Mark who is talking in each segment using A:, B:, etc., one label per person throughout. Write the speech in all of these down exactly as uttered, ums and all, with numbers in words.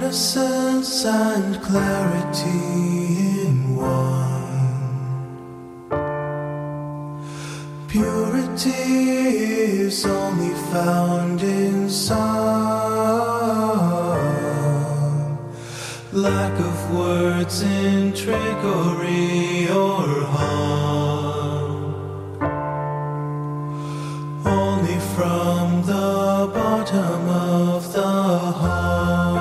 A: Innocence and clarity in one. Purity is only found in some lack of words in trickery or harm. Only from the bottom of the heart.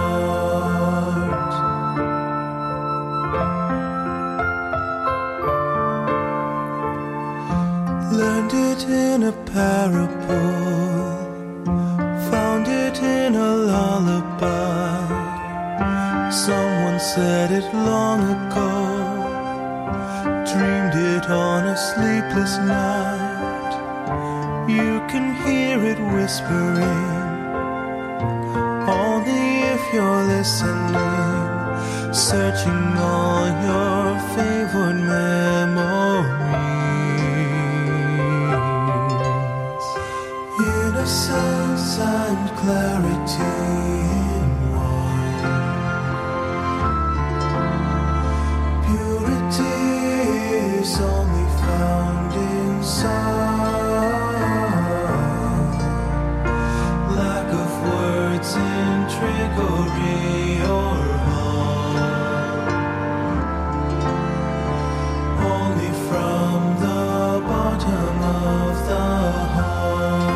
A: Learned it in a parable, found it in a lullaby. Someone said it long ago, dreamed it on a sleepless night. You can hear it whispering, only if you're listening, searching all your favorite memories. Innocence and clarity in one. Purity is only found in some lack of words in trickery or harm. Only from the bottom of the heart.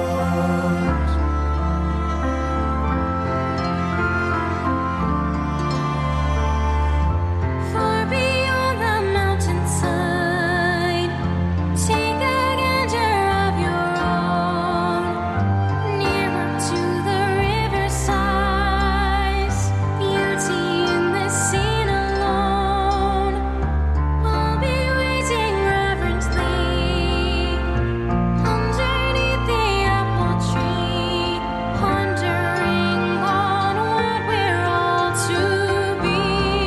B: Far beyond the mountainside, take a gander of your own. Nearer to the riverside, beauty in this scene alone. I'll be waiting reverently underneath the apple tree, pondering on what we're all to be.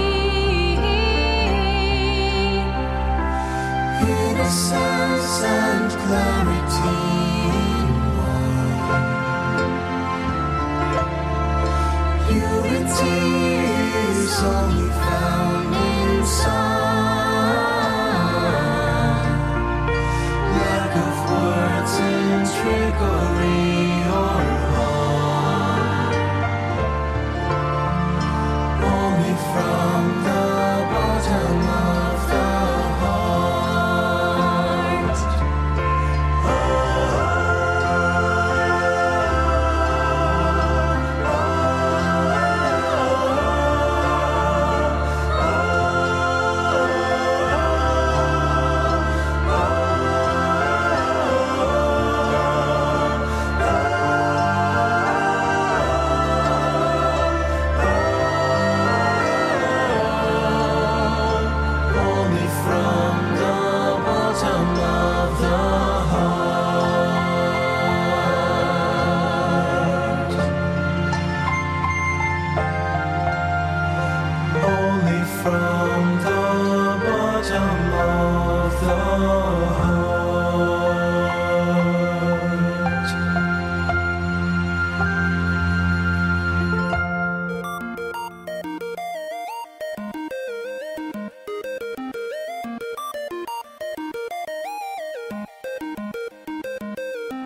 A: Innocence and clarity in one. Purity is only found in some lack of words in trickery